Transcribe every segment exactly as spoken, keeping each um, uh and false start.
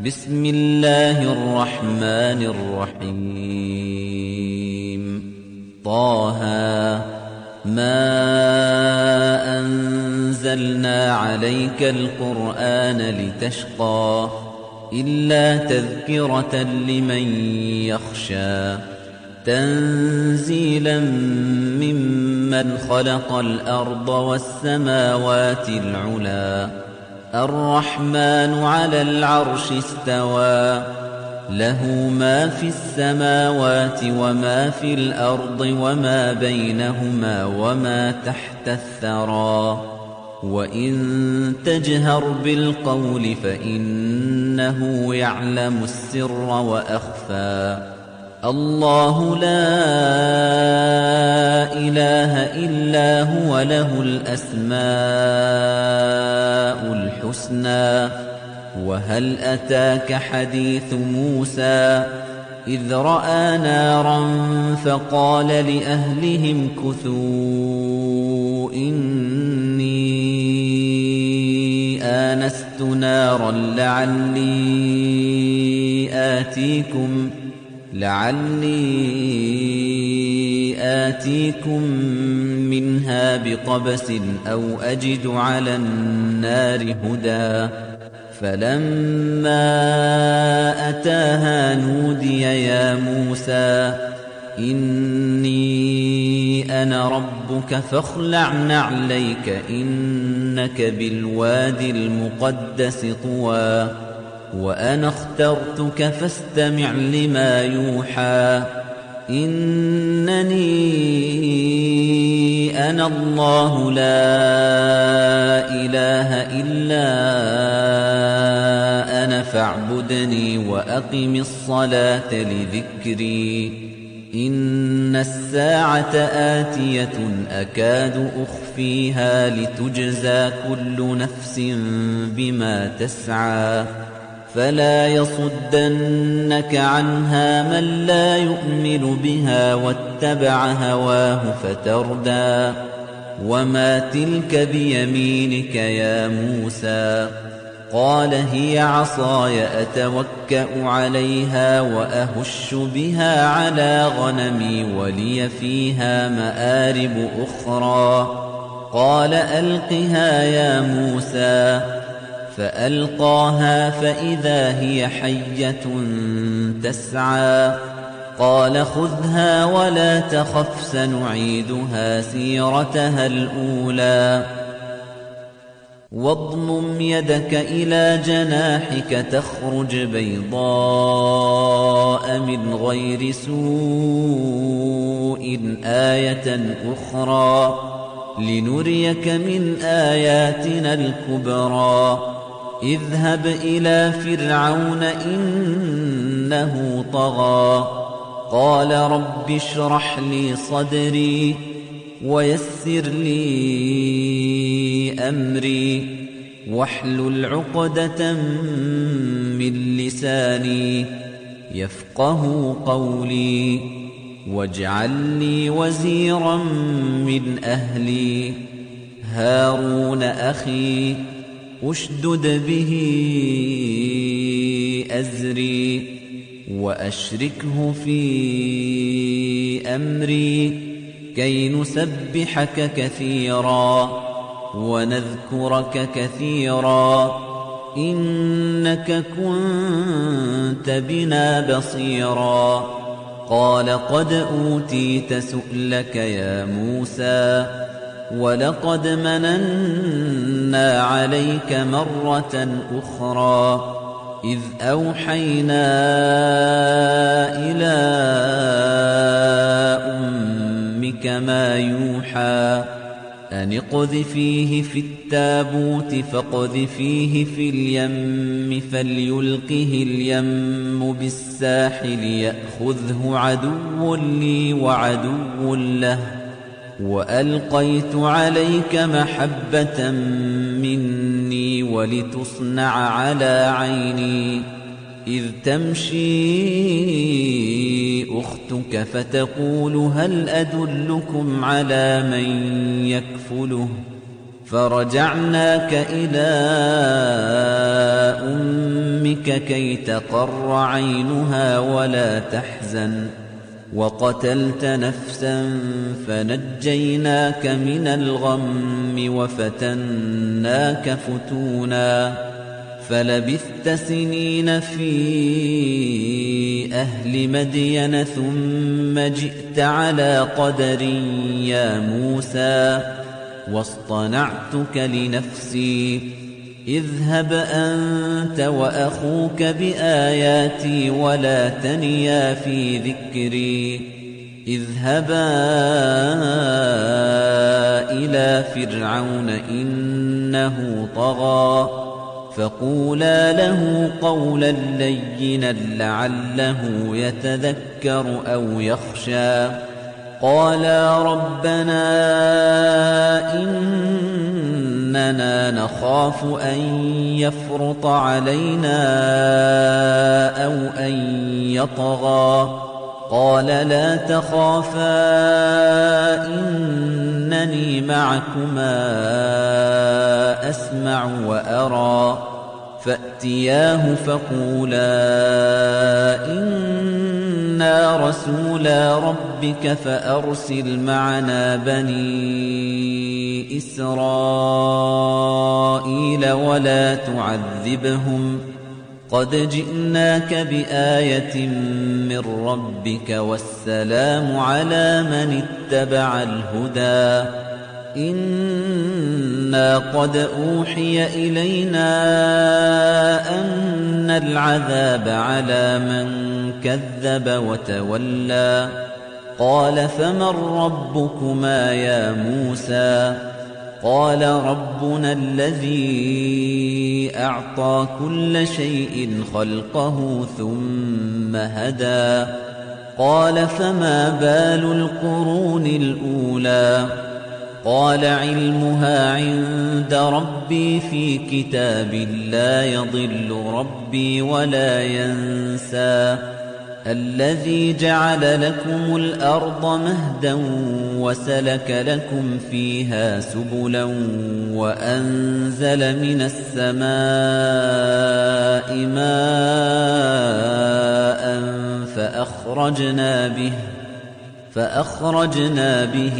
بسم الله الرحمن الرحيم طه ما أنزلنا عليك القرآن لتشقى إلا تذكرة لمن يخشى تنزيلا ممن خلق الأرض والسماوات العلا الرحمن على العرش استوى له ما في السماوات وما في الأرض وما بينهما وما تحت الثرى وإن تجهر بالقول فإنه يعلم السر وأخفى الله لا إله إلا هو له الأسماء الحسنى وهل أتاك حديث موسى إذ رأى نارا فقال لأهلهم كثوا إني آنست نارا لعلي آتيكم لعلي آتيكم منها بقبس أو أجد على النار هدى فلما أتاها نودي يا موسى إني أنا ربك فاخلع نعليك إنك بالوادي المقدس طوى وأنا اخترتك فاستمع لما يوحى إنني أنا الله لا إله إلا أنا فاعبدني وأقم الصلاة لذكري إن الساعة آتية أكاد أخفيها لتجزى كل نفس بما تسعى فلا يصدنك عنها من لا يؤمن بها واتبع هواه فتردى وما تلك بيمينك يا موسى قال هي عصاي أتوكأ عليها وأهش بها على غنمي ولي فيها مآرب أخرى قال ألقها يا موسى فألقاها فإذا هي حية تسعى قال خذها ولا تخف سنعيدها سيرتها الأولى واضمم يدك إلى جناحك تخرج بيضاء من غير سوء آية أخرى لنريك من آياتنا الكبرى اذهب إلى فرعون إنه طغى قال رب اشرح لي صدري ويسر لي أمري واحلل عقدة من لساني يفقه قولي واجعل لي وزيرا من أهلي هارون أخي أشدد به أزري وأشركه في أمري كي نسبحك كثيرا ونذكرك كثيرا إنك كنت بنا بصيرا قال قد أوتيت سؤلك يا موسى ولقد مننا عليك مرة أخرى إذ أوحينا إلى أمك ما يوحى أن اقذفيه في التابوت فاقذفيه في اليم فليلقه اليم بالساحل يأخذه عدو لي وعدو له وألقيت عليك محبة مني ولتصنع على عيني إذ تمشي أختك فتقول هل أدلكم على من يكفله فرجعناك إلى أمك كي تقر عينها ولا تحزن وقتلت نفسا فنجيناك من الغم وفتناك فتونا فلبثت سنين في أهل مدين ثم جئت على قدر يا موسى واصطنعتك لنفسي اذهب أنت وأخوك بآياتي ولا تنيا في ذكري اذهبا إلى فرعون إنه طغى فقولا له قولا لينا لعله يتذكر أو يخشى قالا ربنا إننا نخاف أن يفرط علينا أو أن يطغى قال لا تخافا إنني معكما أسمع وأرى فأتياه فقولا إنا رسولا ربك فأرسل معنا بني إسرائيل ولا تعذبهم قد جئناك بآية من ربك والسلام على من اتبع الهدى إنا قد أوحي إلينا أن العذاب على من كذب وتولى قال فمن ربكما يا موسى قال ربنا الذي أعطى كل شيء خلقه ثم هدى قال فما بال القرون الأولى قال علمها عند ربي في كتاب لا يضل ربي ولا ينسى الذي جعل لكم الأرض مهدا وسلك لكم فيها سبلا وأنزل من السماء ماء فأخرجنا به فأخرجنا به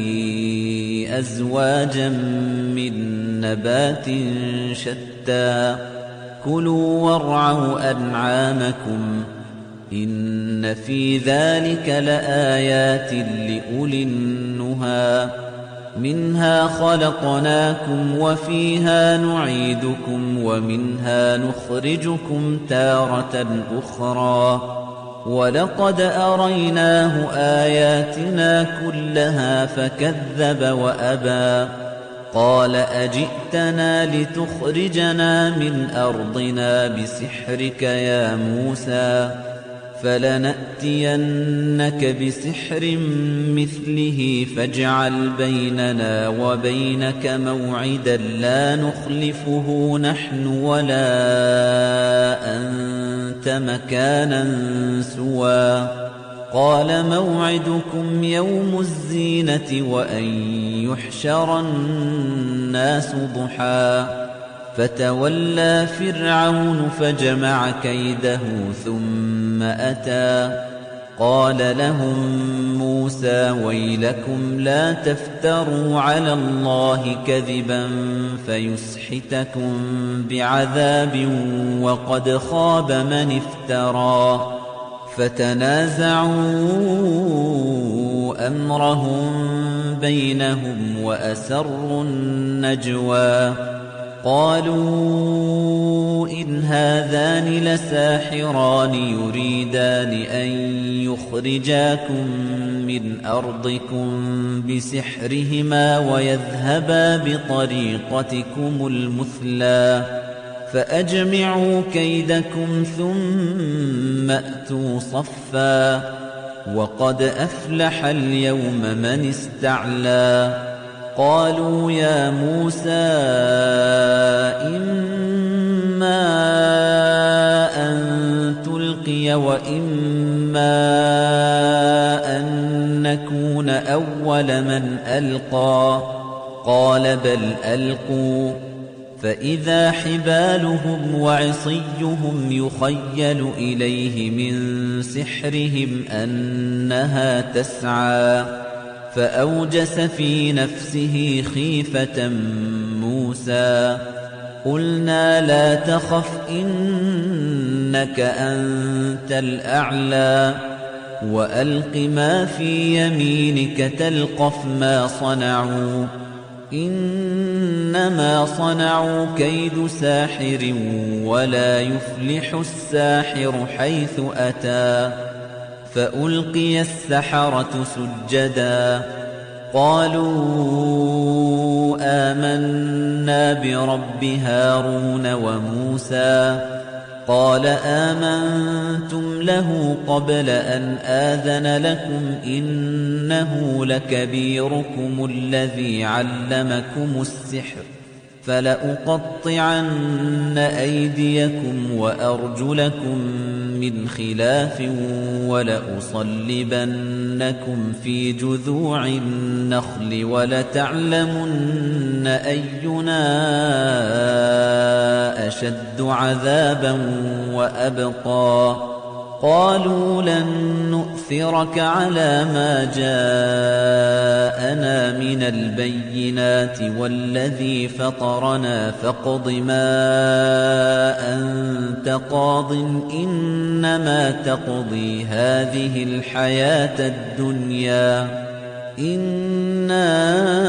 أزواجا من نبات شتى كلوا وارعوا أنعامكم إن في ذلك لآيات لأولي النهى منها خلقناكم وفيها نعيدكم ومنها نخرجكم تارة أخرى ولقد أريناه آياتنا كلها فكذب وأبى قال أجئتنا لتخرجنا من أرضنا بسحرك يا موسى فلنأتينك بسحر مثله فاجعل بيننا وبينك موعدا لا نخلفه نحن ولا أنت مكانا سوى قال موعدكم يوم الزينة وأن يحشر الناس ضحى فتولى فرعون فجمع كيده ثم أتى قال لهم موسى ويلكم لا تفتروا على الله كذبا فيسحتكم بعذاب وقد خاب من افترى فتنازعوا أمرهم بينهم وأسروا النجوى قالوا إن هذان لساحران يريدان أن يخرجاكم من أرضكم بسحرهما ويذهبا بطريقتكم المثلى فأجمعوا كيدكم ثم أتوا صفا وقد أفلح اليوم من استعلى قالوا يا موسى إما أن تلقي وإما أن نكون أول من ألقى قال بل ألقوا فإذا حبالهم وعصيهم يخيل إليه من سحرهم أنها تسعى فأوجس في نفسه خيفة موسى قلنا لا تخف إنك أنت الأعلى وألق ما في يمينك تلقف ما صنعوا إنما صنعوا كيد ساحر ولا يفلح الساحر حيث أتى فألقي السحرة سجدا قالوا آمنا برب هارون وموسى قال آمنتم له قبل أن آذن لكم إنه لكبيركم الذي علمكم السحر فلأقطعن أيديكم وأرجلكم من خلاف ولأصلبنكم في جذوع النخل ولتعلمن أينا أشد عذابا وأبقى قالوا لن نؤثرك على ما جاءنا من البينات والذي فطرنا فاقض ما أنت قاض إنما تقضي هذه الحياة الدنيا إنا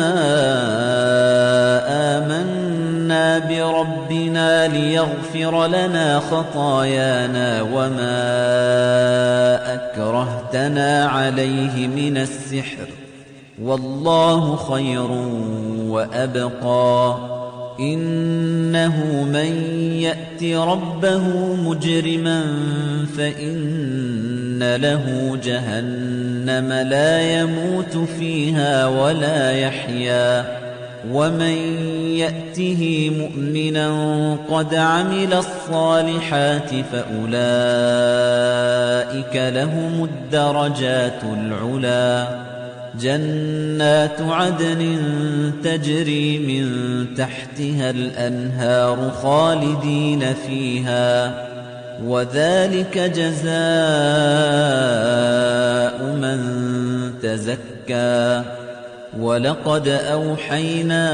آمنا بربنا ليغفر لنا خطايانا وما أكرهتنا عليه من السحر والله خير وأبقى إنه من يأت ربه مجرما فإن له جهنم لا يموت فيها ولا يحيا ومن يأته مؤمنا قد عمل الصالحات فأولئك لهم الدرجات العلا جنات عدن تجري من تحتها الأنهار خالدين فيها وذلك جزاء من تزكى ولقد أوحينا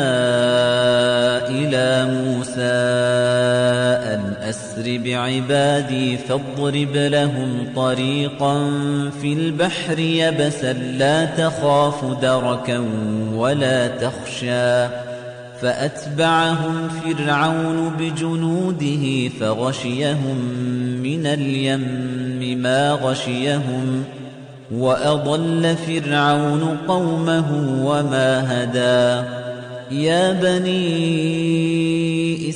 إلى موسى أن أسر بعبادي فاضرب لهم طريقا في البحر يبسا لا تخاف دركا ولا تخشى فأتبعهم فرعون بجنوده فغشيهم من اليم ما غشيهم وأضل فرعون قومه وما هدى يا بني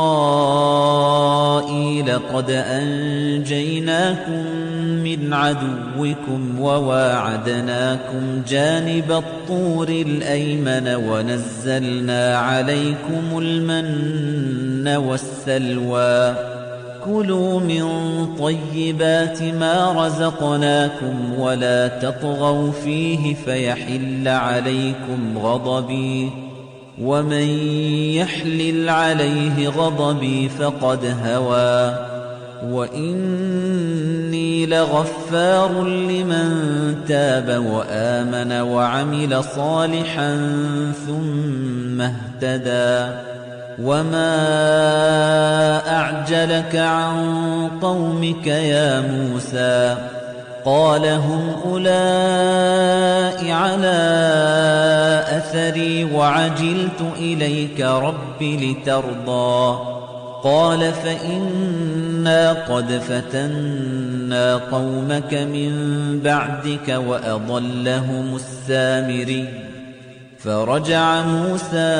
إسرائيل قد أنجيناكم من عدوكم وواعدناكم جانب الطور الأيمن ونزلنا عليكم المن والسلوى كلوا من طيبات ما رزقناكم ولا تطغوا فيه فيحل عليكم غضبي ومن يحلل عليه غضبي فقد هوى وإني لغفار لمن تاب وآمن وعمل صالحا ثم اهتدى وما أعجلك عن قومك يا موسى قال هم أولئك على أثري وعجلت إليك رب لترضى قال فإنا قد فتنا قومك من بعدك وأضلهم السامري فرجع موسى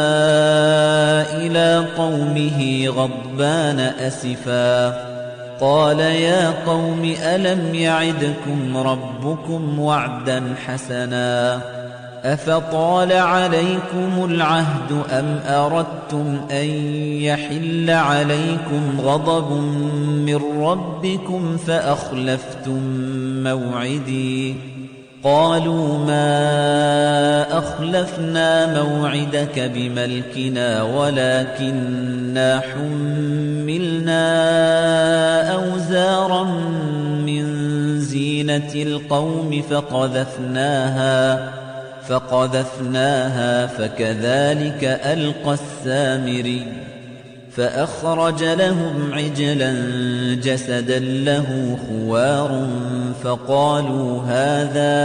إلى قومه غضبان أسفا قال يا قوم ألم يعدكم ربكم وعدا حسنا أفطال عليكم العهد أم أردتم أن يحل عليكم غضب من ربكم فأخلفتم موعدي قالوا ما أخلفنا موعدك بملكنا ولكننا حملنا أوزارا من زينة القوم فقذفناها فقذفناها فكذلك ألقى السامري فأخرج لهم عجلا جسدا له خوار فقالوا هذا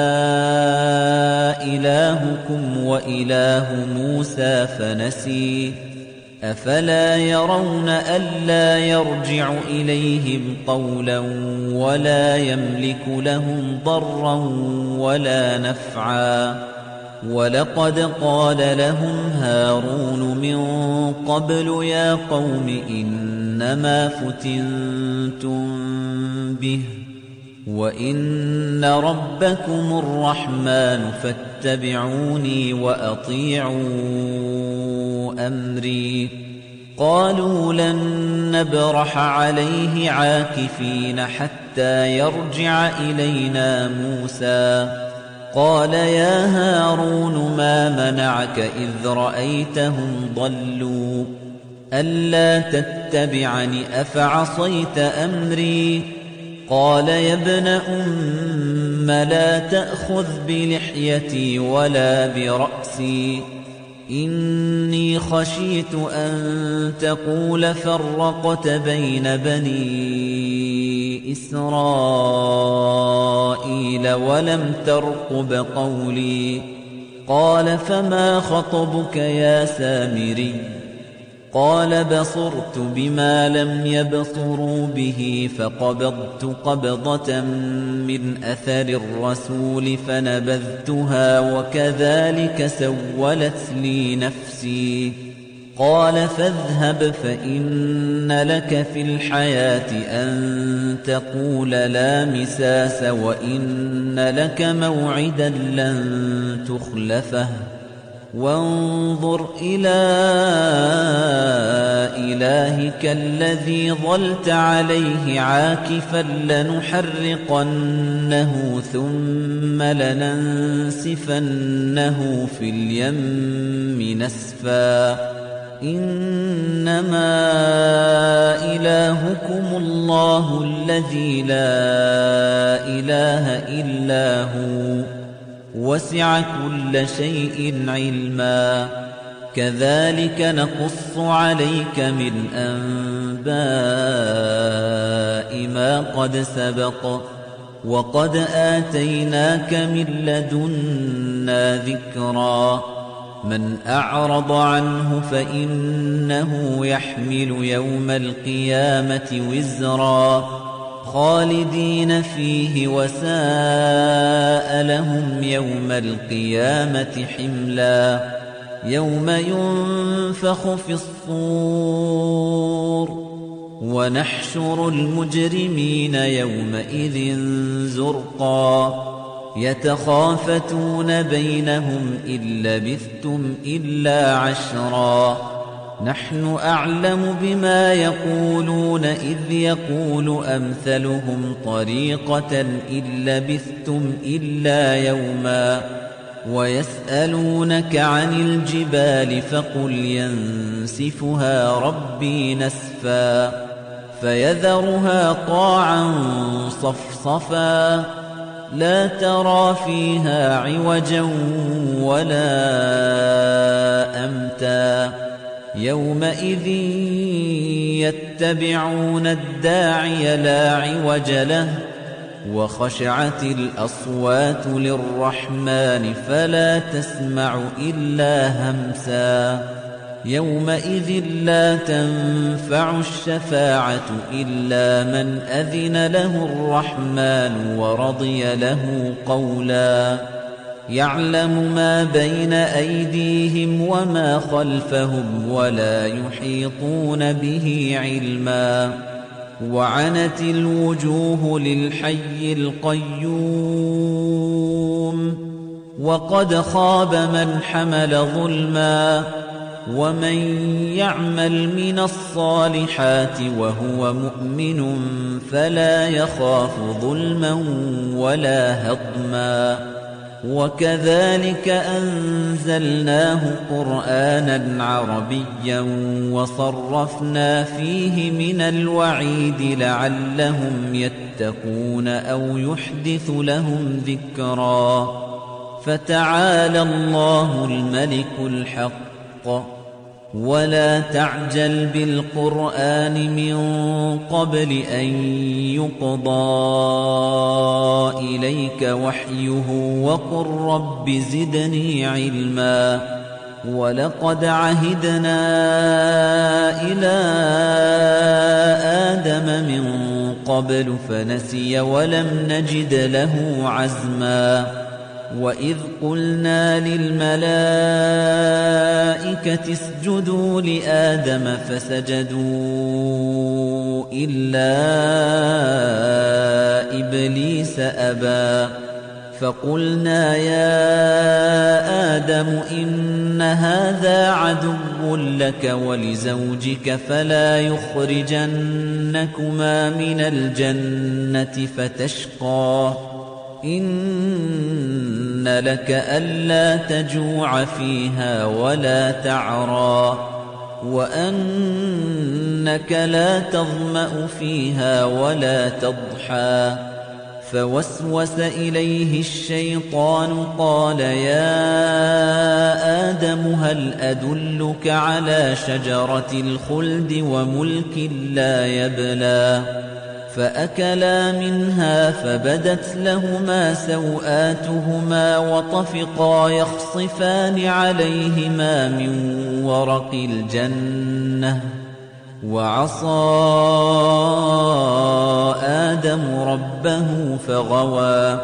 إلهكم وإله موسى فنسي أفلا يرون ألا يرجع إليهم قولا ولا يملك لهم ضرا ولا نفعا ولقد قال لهم هارون من قبل يا قوم إنما فتنتم به وإن ربكم الرحمن فاتبعوني وأطيعوا أمري قالوا لن نبرح عليه عاكفين حتى يرجع إلينا موسى قال يا هارون ما منعك إذ رأيتهم ضلوا ألا تتبعني أفعصيت أمري قال يا ابن أم لا تأخذ بلحيتي ولا برأسي إني خشيت أن تقول فرقت بين بني إسرائيل ولم ترقب قولي قال فما خطبك يا سامري قال بصرت بما لم يبصروا به فقبضت قبضة من أثر الرسول فنبذتها وكذلك سولت لي نفسي قال فاذهب فإن لك في الحياة أن تقول لا مساس وإن لك موعدا لن تخلفه وانظر إلى إلهك الذي ظلت عليه عاكفا لنحرقنه ثم لننسفنه في اليم نسفا إنما إلهكم الله الذي لا إله إلا هو وسع كل شيء علما كذلك نقص عليك من أنباء ما قد سبق وقد آتيناك من لدنا ذكرا من أعرض عنه فإنه يحمل يوم القيامة وزرا خالدين فيه وساء لهم يوم القيامة حملا يوم ينفخ في الصور ونحشر المجرمين يومئذ زرقا يتخافتون بينهم إن لبثتم إلا عشرا نحن أعلم بما يقولون إذ يقول أمثلهم طريقة إن لبثتم إلا يوما ويسألونك عن الجبال فقل ينسفها ربي نسفا فيذرها قاعا صفصفا لا ترى فيها عوجا ولا أمتا يومئذ يتبعون الداعي لا عوج له وخشعت الأصوات للرحمن فلا تسمع إلا همسا يومئذ لا تنفع الشفاعة إلا من أذن له الرحمن ورضي له قولا يعلم ما بين أيديهم وما خلفهم ولا يحيطون به علما وعنت الوجوه للحي القيوم وقد خاب من حمل ظلما ومن يعمل من الصالحات وهو مؤمن فلا يخاف ظلما ولا هضما وكذلك أنزلناه قرآنًا عربيًّا وصرفنا فيه من الوعيد لعلهم يتقون أو يحدث لهم ذكرًا فتعالى الله الملك الحق ولا تعجل بالقرآن من قبل أن يقضى إليك وحيه وقل رب زدني علما ولقد عهدنا إلى آدم من قبل فنسي ولم نجد له عزما وإذ قلنا للملائكة اسجدوا لآدم فسجدوا إلا إبليس أبى فقلنا يا آدم إن هذا عدو لك ولزوجك فلا يخرجنكما من الجنة فتشقى إن لك ألا تجوع فيها ولا تعرى وأنك لا تظمأ فيها ولا تضحى فوسوس إليه الشيطان قال يا آدم هل أدلك على شجرة الخلد وملك لا يبلى فأكلا منها فبدت لهما سوآتهما وطفقا يخصفان عليهما من ورق الجنة وعصى آدم ربه فغوى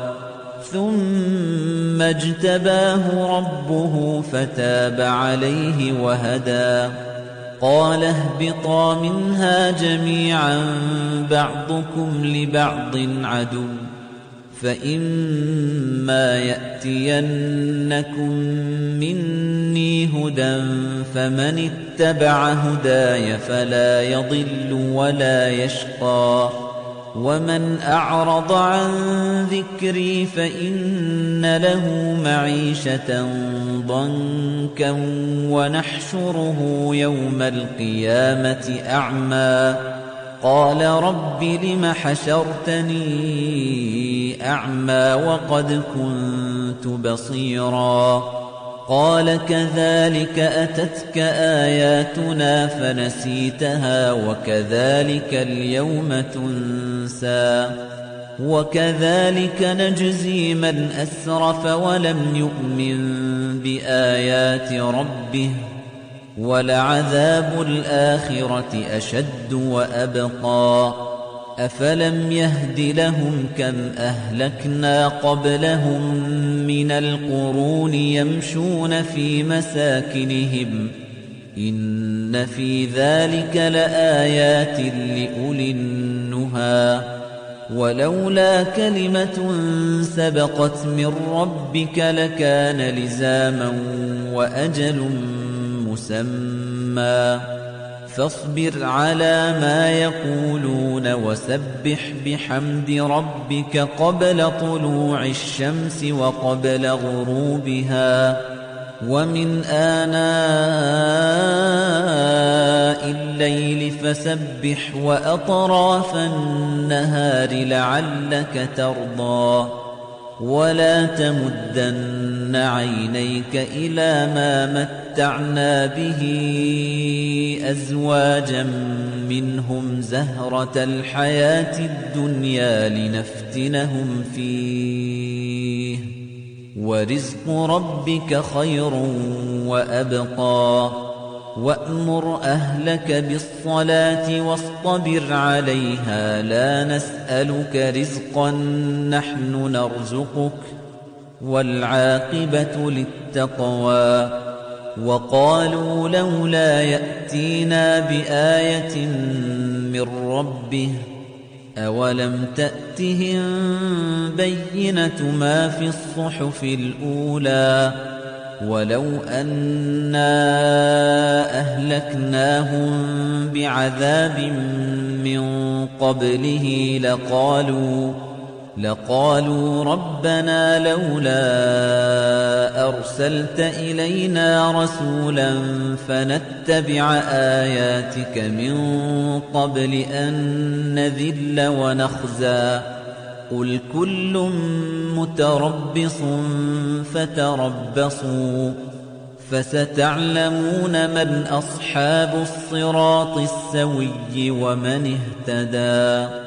ثم اجتباه ربه فتاب عليه وهدى قال اهبطا منها جميعا بعضكم لبعض عدو فإما يأتينكم مني هدى فمن اتبع هداي فلا يضل ولا يشقى ومن أعرض عن ذكري فإن له معيشة ضنكا ونحشره يوم القيامة أعمى قال رب لم حشرتني أعمى وقد كنت بصيرا قال كذلك أتتك آياتنا فنسيتها وكذلك اليوم تنسى وكذلك نجزي من أسرف ولم يؤمن بآيات ربه ولعذاب الآخرة أشد وأبقى أفلم يهد لهم كم أهلكنا قبلهم من القرون يمشون في مساكنهم إن في ذلك لآيات لأولي النهى ولولا كلمة سبقت من ربك لكان لزاما وأجل مسمى فاصبر على ما يقولون وسبح بحمد ربك قبل طلوع الشمس وقبل غروبها ومن آناء الليل فسبح وأطراف النهار لعلك ترضى ولا تمدن عينيك إلى ما متعنا به أزواجا منهم زهرة الحياة الدنيا لنفتنهم فيه ورزق ربك خير وأبقى وأمر أهلك بالصلاة واصطبر عليها لا نسألك رزقا نحن نرزقك والعاقبة للتقوى وقالوا لولا يأتينا بآية من ربه أولم تأتهم بينة ما في الصحف الأولى ولو أنا أهلكناهم بعذاب من قبله لقالوا لقالوا ربنا لولا أرسلت إلينا رسولا فنتبع آياتك من قبل أن نذل ونخزى قل كل متربص فتربصوا فستعلمون من أصحاب الصراط السوي ومن اهتدى